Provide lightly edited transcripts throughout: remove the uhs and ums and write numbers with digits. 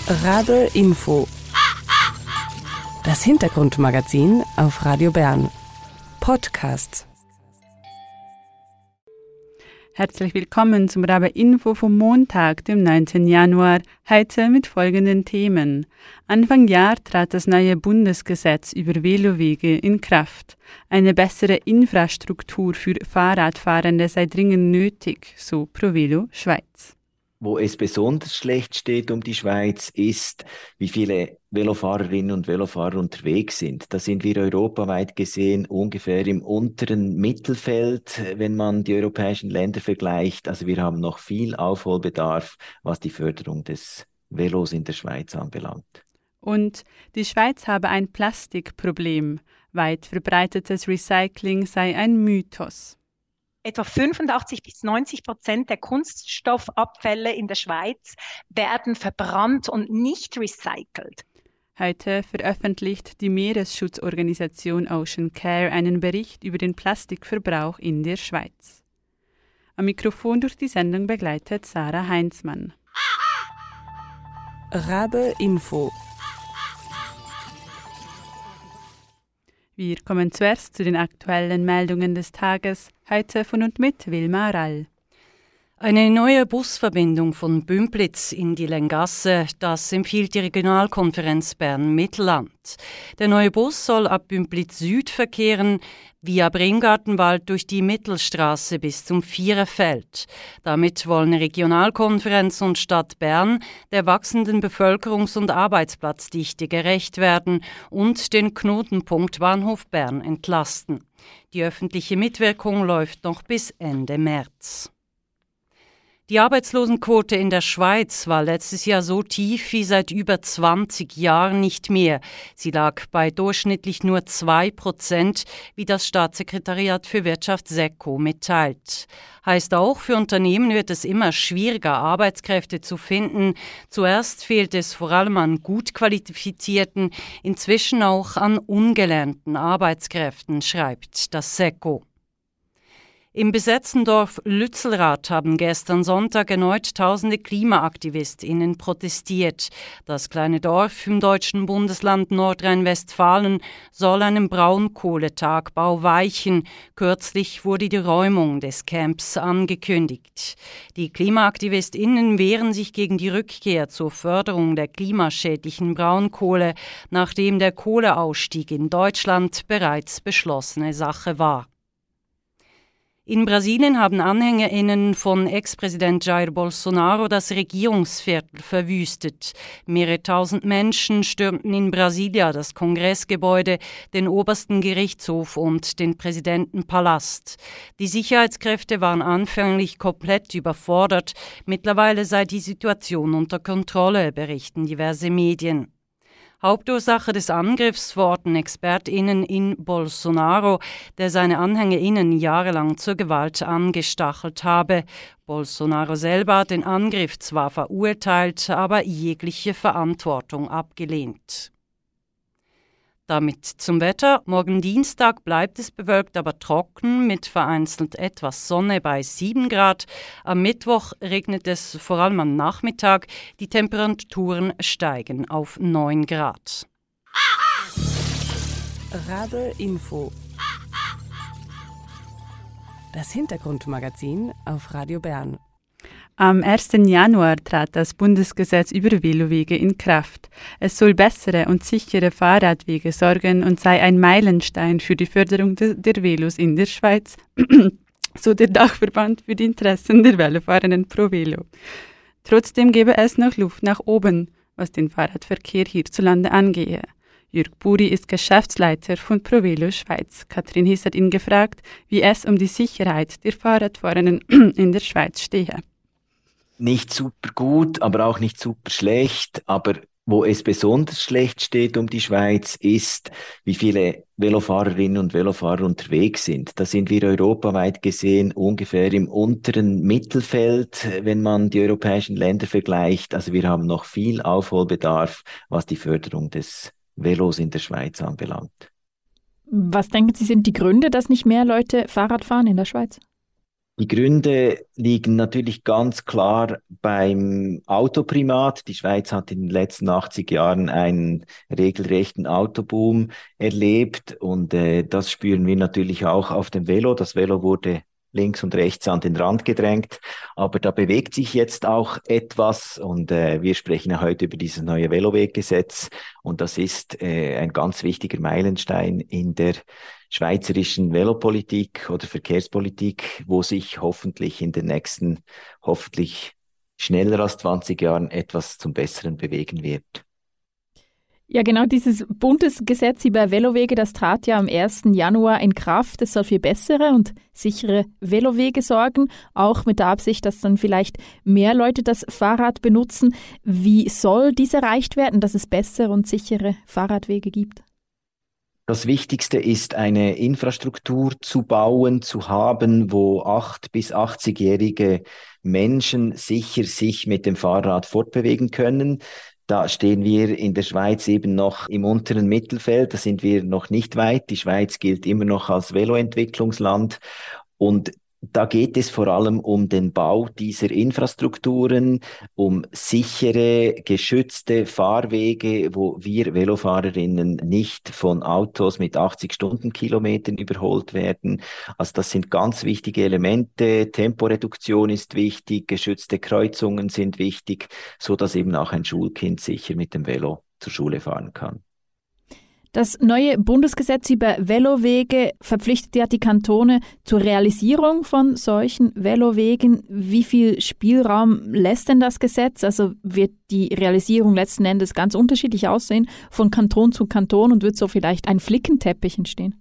Rabe Info. Das Hintergrundmagazin auf Radio Bern. Podcast. Herzlich willkommen zum Rabe Info vom Montag, dem 19. Januar, heute mit folgenden Themen. Anfang Jahr trat das neue Bundesgesetz über Velowege in Kraft. Eine bessere Infrastruktur für Fahrradfahrende sei dringend nötig, so ProVelo Schweiz. Wo es besonders schlecht steht um die Schweiz, ist, wie viele Velofahrerinnen und Velofahrer unterwegs sind. Da sind wir europaweit gesehen ungefähr im unteren Mittelfeld, wenn man die europäischen Länder vergleicht. Also wir haben noch viel Aufholbedarf, was die Förderung des Velos in der Schweiz anbelangt. Und die Schweiz habe ein Plastikproblem. Weit verbreitetes Recycling sei ein Mythos. Etwa 85-90% der Kunststoffabfälle in der Schweiz werden verbrannt und nicht recycelt. Heute veröffentlicht die Meeresschutzorganisation Ocean Care einen Bericht über den Plastikverbrauch in der Schweiz. Am Mikrofon durch die Sendung begleitet Sarah Heinzmann. Rabe Info. Wir kommen zuerst zu den aktuellen Meldungen des Tages, heute von und mit Wilma Rall. Eine neue Busverbindung von Bümpliz in die Länggasse, das empfiehlt die Regionalkonferenz Bern-Mittelland. Der neue Bus soll ab Bümpliz Süd verkehren, via Bremgartenwald durch die Mittelstraße bis zum Viererfeld. Damit wollen Regionalkonferenz und Stadt Bern der wachsenden Bevölkerungs- und Arbeitsplatzdichte gerecht werden und den Knotenpunkt Bahnhof Bern entlasten. Die öffentliche Mitwirkung läuft noch bis Ende März. Die Arbeitslosenquote in der Schweiz war letztes Jahr so tief wie seit über 20 Jahren nicht mehr. Sie lag bei durchschnittlich nur 2%, wie das Staatssekretariat für Wirtschaft SECO mitteilt. Heißt auch, für Unternehmen wird es immer schwieriger, Arbeitskräfte zu finden. Zuerst fehlt es vor allem an gut qualifizierten, inzwischen auch an ungelernten Arbeitskräften, schreibt das SECO. Im besetzten Dorf Lützelrath haben gestern Sonntag erneut tausende KlimaaktivistInnen protestiert. Das kleine Dorf im deutschen Bundesland Nordrhein-Westfalen soll einem Braunkohletagbau weichen. Kürzlich wurde die Räumung des Camps angekündigt. Die KlimaaktivistInnen wehren sich gegen die Rückkehr zur Förderung der klimaschädlichen Braunkohle, nachdem der Kohleausstieg in Deutschland bereits beschlossene Sache war. In Brasilien haben AnhängerInnen von Ex-Präsident Jair Bolsonaro das Regierungsviertel verwüstet. Mehrere tausend Menschen stürmten in Brasilia das Kongressgebäude, den obersten Gerichtshof und den Präsidentenpalast. Die Sicherheitskräfte waren anfänglich komplett überfordert. Mittlerweile sei die Situation unter Kontrolle, berichten diverse Medien. Hauptursache des Angriffs verorten ExpertInnen in Bolsonaro, der seine AnhängerInnen jahrelang zur Gewalt angestachelt habe. Bolsonaro selber hat den Angriff zwar verurteilt, aber jegliche Verantwortung abgelehnt. Damit zum Wetter. Morgen Dienstag bleibt es bewölkt, aber trocken mit vereinzelt etwas Sonne bei 7 Grad. Am Mittwoch regnet es vor allem am Nachmittag. Die Temperaturen steigen auf 9 Grad. Rabe Info. Das Hintergrundmagazin auf Radio Bern. Am 1. Januar trat das Bundesgesetz über Velowege in Kraft. Es soll bessere und sichere Fahrradwege sorgen und sei ein Meilenstein für die Förderung der Velos in der Schweiz, so der Dachverband für die Interessen der Velofahrenden ProVelo. Trotzdem gebe es noch Luft nach oben, was den Fahrradverkehr hierzulande angehe. Jürg Buri ist Geschäftsleiter von ProVelo Schweiz. Katrin Hiss hat ihn gefragt, wie es um die Sicherheit der Fahrradfahrenden in der Schweiz stehe. Nicht super gut, aber auch nicht super schlecht. Aber wo es besonders schlecht steht um die Schweiz, ist, wie viele Velofahrerinnen und Velofahrer unterwegs sind. Da sind wir europaweit gesehen ungefähr im unteren Mittelfeld, wenn man die europäischen Länder vergleicht. Also wir haben noch viel Aufholbedarf, was die Förderung des Velos in der Schweiz anbelangt. Was denken Sie, sind die Gründe, dass nicht mehr Leute Fahrrad fahren in der Schweiz? Die Gründe liegen natürlich ganz klar beim Autoprimat. Die Schweiz hat in den letzten 80 Jahren einen regelrechten Autoboom erlebt und das spüren wir natürlich auch auf dem Velo. Das Velo wurde links und rechts an den Rand gedrängt, aber da bewegt sich jetzt auch etwas und wir sprechen ja heute über dieses neue Veloweggesetz und das ist ein ganz wichtiger Meilenstein in der schweizerischen Velopolitik oder Verkehrspolitik, wo sich hoffentlich in den nächsten, hoffentlich schneller als 20 Jahren etwas zum Besseren bewegen wird. Ja, genau, dieses Bundesgesetz über Velowege, das trat ja am 1. Januar in Kraft. Es soll für bessere und sichere Velowege sorgen, auch mit der Absicht, dass dann vielleicht mehr Leute das Fahrrad benutzen. Wie soll dies erreicht werden, dass es bessere und sichere Fahrradwege gibt? Das Wichtigste ist, eine Infrastruktur zu bauen, zu haben, wo 8- bis 80-jährige Menschen sicher sich mit dem Fahrrad fortbewegen können. Da stehen wir in der Schweiz eben noch im unteren Mittelfeld, da sind wir noch nicht weit. Die Schweiz gilt immer noch als Veloentwicklungsland und da geht es vor allem um den Bau dieser Infrastrukturen, um sichere, geschützte Fahrwege, wo wir Velofahrerinnen nicht von Autos mit 80 Stundenkilometern überholt werden. Also das sind ganz wichtige Elemente. Temporeduktion ist wichtig, geschützte Kreuzungen sind wichtig, so dass eben auch ein Schulkind sicher mit dem Velo zur Schule fahren kann. Das neue Bundesgesetz über Velowege verpflichtet ja die Kantone zur Realisierung von solchen Velowegen. Wie viel Spielraum lässt denn das Gesetz? Also wird die Realisierung letzten Endes ganz unterschiedlich aussehen von Kanton zu Kanton und wird so vielleicht ein Flickenteppich entstehen?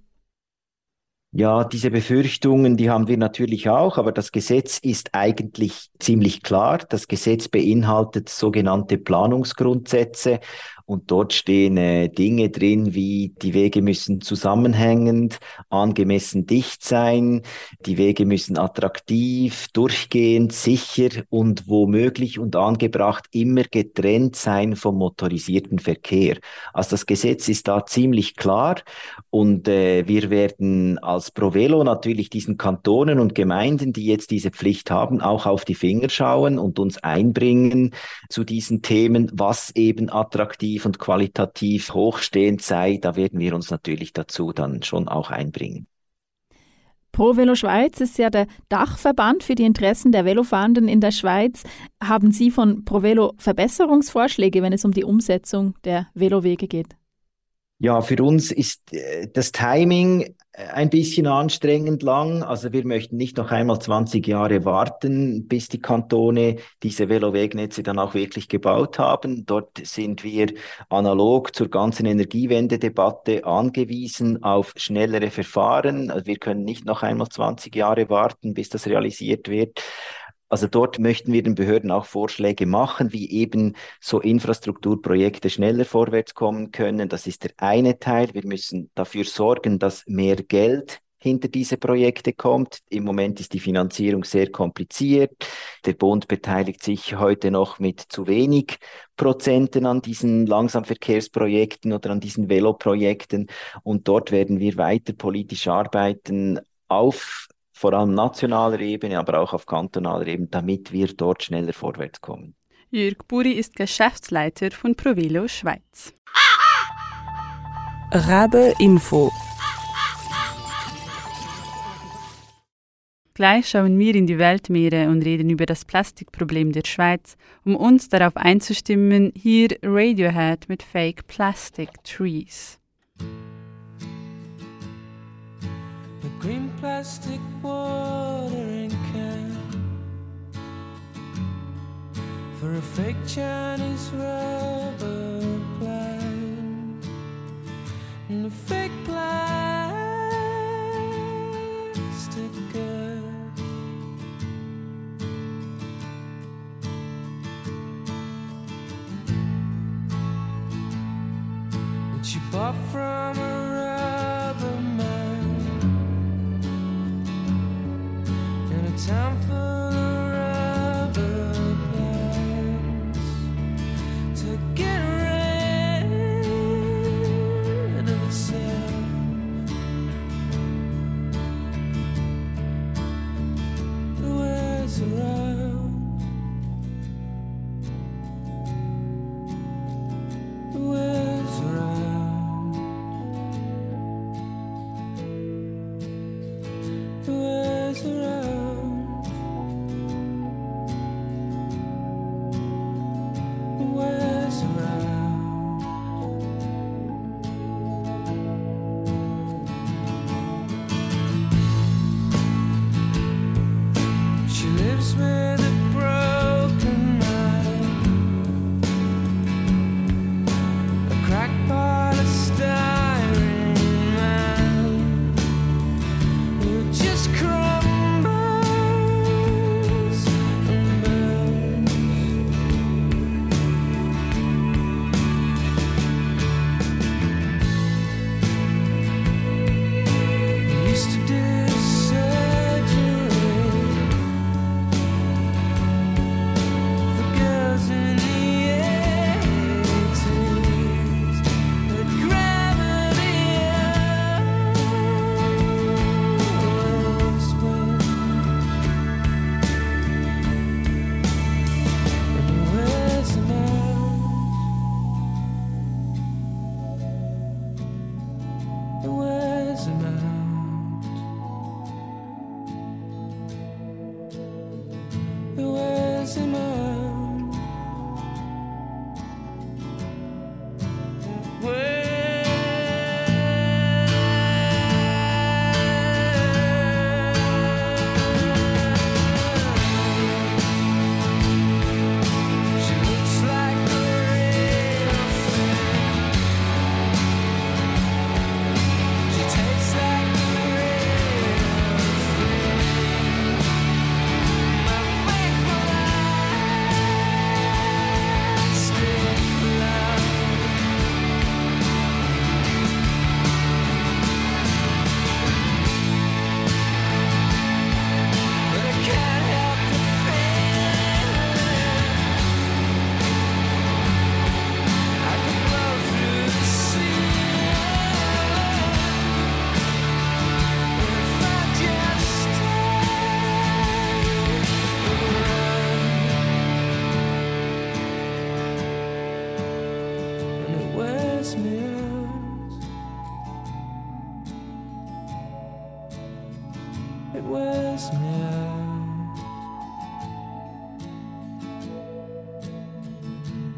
Ja, diese Befürchtungen, die haben wir natürlich auch, aber das Gesetz ist eigentlich ziemlich klar. Das Gesetz beinhaltet sogenannte Planungsgrundsätze und dort stehen Dinge drin, wie die Wege müssen zusammenhängend, angemessen dicht sein, die Wege müssen attraktiv, durchgehend, sicher und womöglich und angebracht immer getrennt sein vom motorisierten Verkehr. Also das Gesetz ist da ziemlich klar und wir werden als ProVelo natürlich diesen Kantonen und Gemeinden, die jetzt diese Pflicht haben, auch auf die Finger schauen und uns einbringen zu diesen Themen, was eben attraktiv und qualitativ hochstehend sei. Da werden wir uns natürlich dazu dann schon auch einbringen. ProVelo Schweiz ist ja der Dachverband für die Interessen der Velofahrenden in der Schweiz. Haben Sie von ProVelo Verbesserungsvorschläge, wenn es um die Umsetzung der Velowege geht? Ja, für uns ist das Timing ein bisschen anstrengend lang. Also wir möchten nicht noch einmal 20 Jahre warten, bis die Kantone diese Velowegnetze dann auch wirklich gebaut haben. Dort sind wir analog zur ganzen Energiewendedebatte angewiesen auf schnellere Verfahren. Also wir können nicht noch einmal 20 Jahre warten, bis das realisiert wird. Also dort möchten wir den Behörden auch Vorschläge machen, wie eben so Infrastrukturprojekte schneller vorwärts kommen können. Das ist der eine Teil. Wir müssen dafür sorgen, dass mehr Geld hinter diese Projekte kommt. Im Moment ist die Finanzierung sehr kompliziert. Der Bund beteiligt sich heute noch mit zu wenig Prozenten an diesen Langsamverkehrsprojekten oder an diesen Veloprojekten. Und dort werden wir weiter politisch arbeiten auf vor allem nationaler Ebene, aber auch auf kantonaler Ebene, damit wir dort schneller vorwärts kommen. Jürg Buri ist Geschäftsleiter von ProVelo Schweiz. Rabe Info. Gleich schauen wir in die Weltmeere und reden über das Plastikproblem der Schweiz. Um uns darauf einzustimmen, hier Radiohead mit Fake Plastic Trees. Green plastic watering can for a fake Chinese rubber plant and a fake plastic girl. Which you bought from a rubber man. Time full of rubber plants to get rid of itself.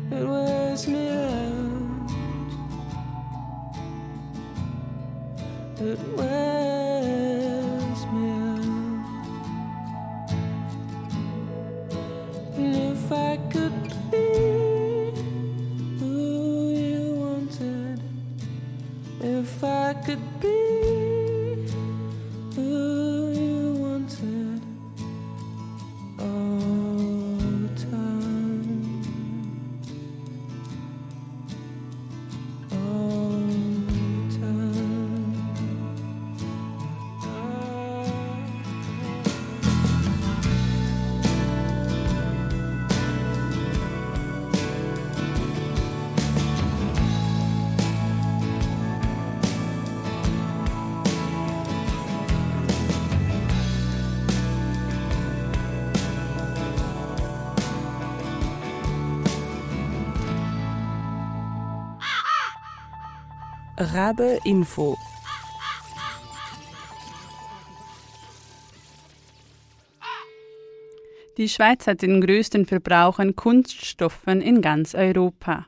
It wears me out. It wears me out. And if I could be who you wanted, if I could be who you wanted all the time, all the time. Rabe Info. Die Schweiz hat den größten Verbrauch an Kunststoffen in ganz Europa.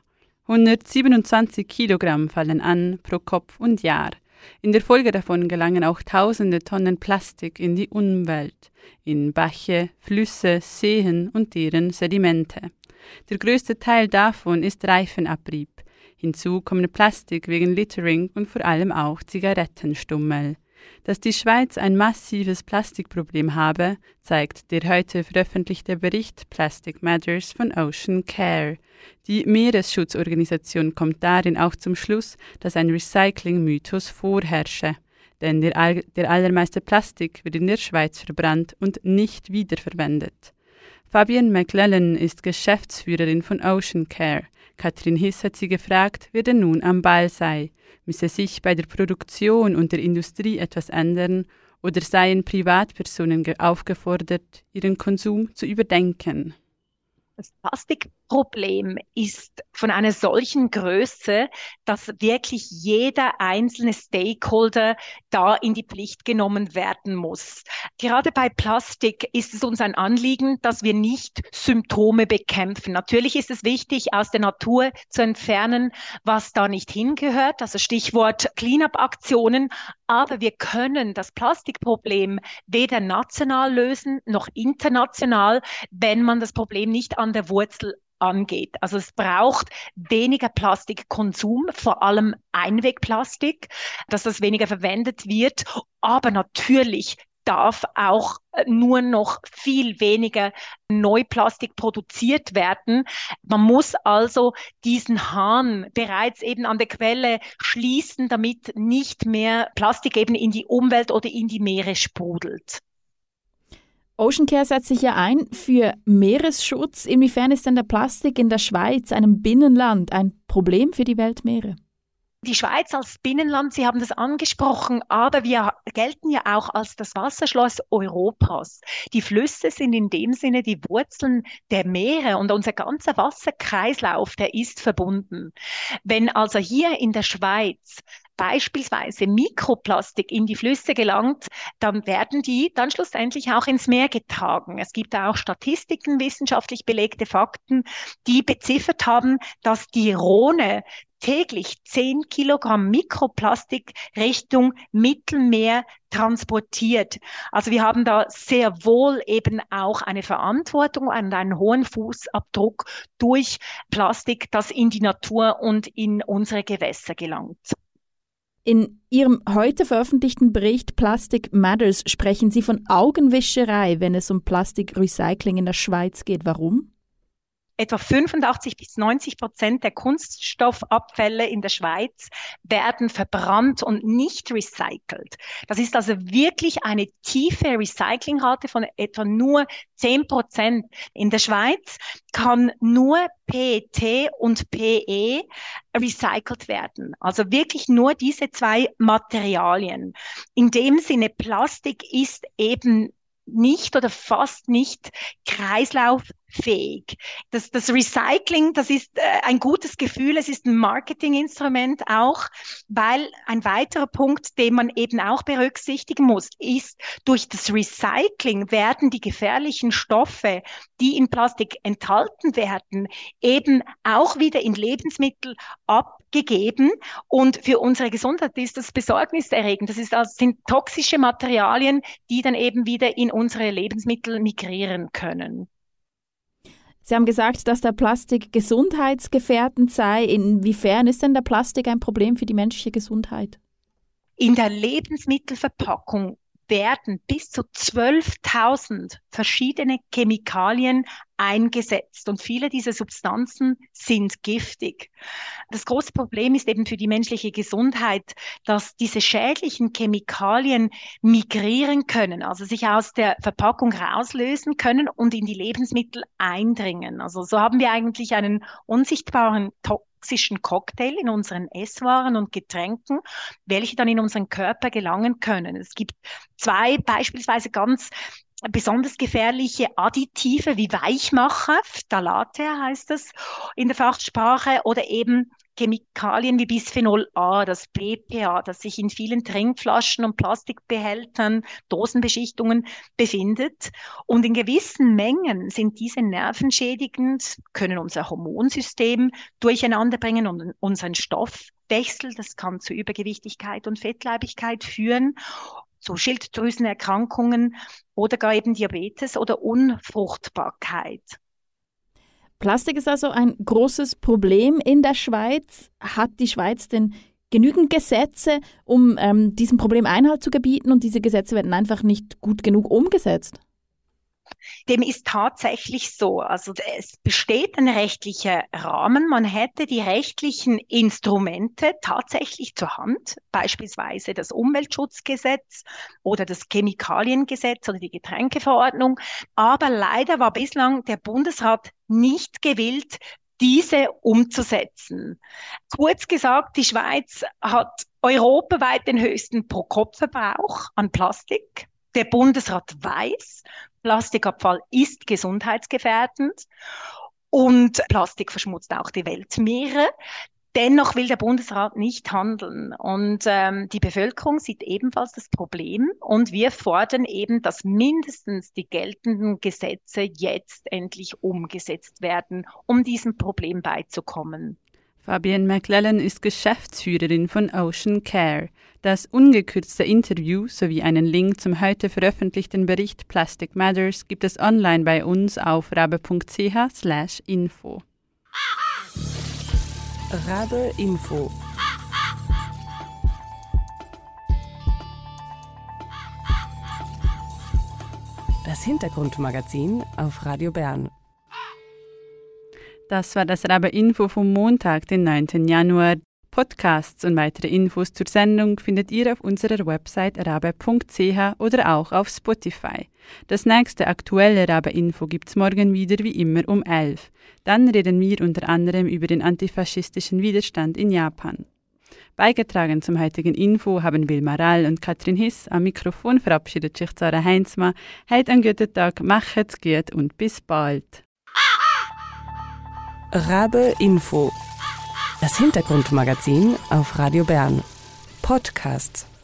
127 Kilogramm fallen an pro Kopf und Jahr. In der Folge davon gelangen auch tausende Tonnen Plastik in die Umwelt, in Bäche, Flüsse, Seen und deren Sedimente. Der größte Teil davon ist Reifenabrieb. Hinzu kommen Plastik wegen Littering und vor allem auch Zigarettenstummel. Dass die Schweiz ein massives Plastikproblem habe, zeigt der heute veröffentlichte Bericht Plastic Matters von Ocean Care. Die Meeresschutzorganisation kommt darin auch zum Schluss, dass ein Recycling-Mythos vorherrsche. Denn der allermeiste Plastik wird in der Schweiz verbrannt und nicht wiederverwendet. Fabienne McLellan ist Geschäftsführerin von Ocean Care. Katrin Hiss hat sie gefragt, wer denn nun am Ball sei. Müsse sich bei der Produktion und der Industrie etwas ändern oder seien Privatpersonen aufgefordert, ihren Konsum zu überdenken? Das Plastikproblem ist von einer solchen Größe, dass wirklich jeder einzelne Stakeholder da in die Pflicht genommen werden muss. Gerade bei Plastik ist es uns ein Anliegen, dass wir nicht Symptome bekämpfen. Natürlich ist es wichtig, aus der Natur zu entfernen, was da nicht hingehört, also Stichwort Cleanup-Aktionen. Aber wir können das Plastikproblem weder national lösen noch international, wenn man das Problem nicht an der Wurzel angeht. Also es braucht weniger Plastikkonsum, vor allem Einwegplastik, dass das weniger verwendet wird. Aber natürlich darf auch nur noch viel weniger Neuplastik produziert werden. Man muss also diesen Hahn bereits eben an der Quelle schließen, damit nicht mehr Plastik eben in die Umwelt oder in die Meere sprudelt. Ocean Care setzt sich ja ein für Meeresschutz. Inwiefern ist denn der Plastik in der Schweiz, einem Binnenland, ein Problem für die Weltmeere? Die Schweiz als Binnenland, Sie haben das angesprochen, aber wir gelten ja auch als das Wasserschloss Europas. Die Flüsse sind in dem Sinne die Wurzeln der Meere und unser ganzer Wasserkreislauf, der ist verbunden. Wenn also hier in der Schweiz beispielsweise Mikroplastik in die Flüsse gelangt, dann werden die dann schlussendlich auch ins Meer getragen. Es gibt auch Statistiken, wissenschaftlich belegte Fakten, die beziffert haben, dass die Rhone täglich 10 Kilogramm Mikroplastik Richtung Mittelmeer transportiert. Also wir haben da sehr wohl eben auch eine Verantwortung und einen hohen Fußabdruck durch Plastik, das in die Natur und in unsere Gewässer gelangt. In Ihrem heute veröffentlichten Bericht Plastic Matters sprechen Sie von Augenwischerei, wenn es um Plastikrecycling in der Schweiz geht. Warum? Etwa 85-90% der Kunststoffabfälle in der Schweiz werden verbrannt und nicht recycelt. Das ist also wirklich eine tiefe Recyclingrate von etwa nur 10%. In der Schweiz kann nur PET und PE recycelt werden. Also wirklich nur diese zwei Materialien. In dem Sinne, Plastik ist eben nicht oder fast nicht kreislauffähig fähig. Das Recycling, das ist ein gutes Gefühl, es ist ein Marketinginstrument auch, weil ein weiterer Punkt, den man eben auch berücksichtigen muss, ist, durch das Recycling werden die gefährlichen Stoffe, die in Plastik enthalten werden, eben auch wieder in Lebensmittel abgegeben. Und für unsere Gesundheit ist das besorgniserregend. Das sind toxische Materialien, die dann eben wieder in unsere Lebensmittel migrieren können. Sie haben gesagt, dass der Plastik gesundheitsgefährdend sei. Inwiefern ist denn der Plastik ein Problem für die menschliche Gesundheit? In der Lebensmittelverpackung werden bis zu 12.000 verschiedene Chemikalien eingesetzt und viele dieser Substanzen sind giftig. Das große Problem ist eben für die menschliche Gesundheit, dass diese schädlichen Chemikalien migrieren können, also sich aus der Verpackung rauslösen können und in die Lebensmittel eindringen. Also so haben wir eigentlich einen unsichtbaren toxischen Cocktail in unseren Esswaren und Getränken, welche dann in unseren Körper gelangen können. Es gibt 2 beispielsweise ganz besonders gefährliche Additive wie Weichmacher, Phthalate heißt es in der Fachsprache, oder eben Chemikalien wie Bisphenol A, das BPA, das sich in vielen Trinkflaschen und Plastikbehältern, Dosenbeschichtungen befindet. Und in gewissen Mengen sind diese nervenschädigend, können unser Hormonsystem durcheinander bringen und unseren Stoffwechsel. Das kann zu Übergewichtigkeit und Fettleibigkeit führen, zu Schilddrüsenerkrankungen oder gar eben Diabetes oder Unfruchtbarkeit. Plastik ist also ein großes Problem in der Schweiz. Hat die Schweiz denn genügend Gesetze, um diesem Problem Einhalt zu gebieten, und diese Gesetze werden einfach nicht gut genug umgesetzt? Dem ist tatsächlich so. Also es besteht ein rechtlicher Rahmen. Man hätte die rechtlichen Instrumente tatsächlich zur Hand, beispielsweise das Umweltschutzgesetz oder das Chemikaliengesetz oder die Getränkeverordnung. Aber leider war bislang der Bundesrat nicht gewillt, diese umzusetzen. Kurz gesagt, die Schweiz hat europaweit den höchsten Pro-Kopf-Verbrauch an Plastik. Der Bundesrat weiß, Plastikabfall ist gesundheitsgefährdend und Plastik verschmutzt auch die Weltmeere. Dennoch will der Bundesrat nicht handeln. Und die Bevölkerung sieht ebenfalls das Problem. Und wir fordern eben, dass mindestens die geltenden Gesetze jetzt endlich umgesetzt werden, um diesem Problem beizukommen. Fabienne McLellan ist Geschäftsführerin von Ocean Care. Das ungekürzte Interview sowie einen Link zum heute veröffentlichten Bericht Plastic Matters gibt es online bei uns auf rabe.ch/info. Rabe Info. Das Hintergrundmagazin auf Radio Bern. Das war das Rabe Info vom Montag, den 9. Januar. Podcasts und weitere Infos zur Sendung findet ihr auf unserer Website rabe.ch oder auch auf Spotify. Das nächste aktuelle Rabe-Info gibt's morgen wieder wie immer um 11. Dann reden wir unter anderem über den antifaschistischen Widerstand in Japan. Beigetragen zum heutigen Info haben Wilma Rall und Katrin Hiss. Am Mikrofon verabschiedet sich Zara Heinzmann. Habt einen guten Tag, macht's gut und bis bald. Rabe Info. Das Hintergrundmagazin auf Radio Bern. Podcasts.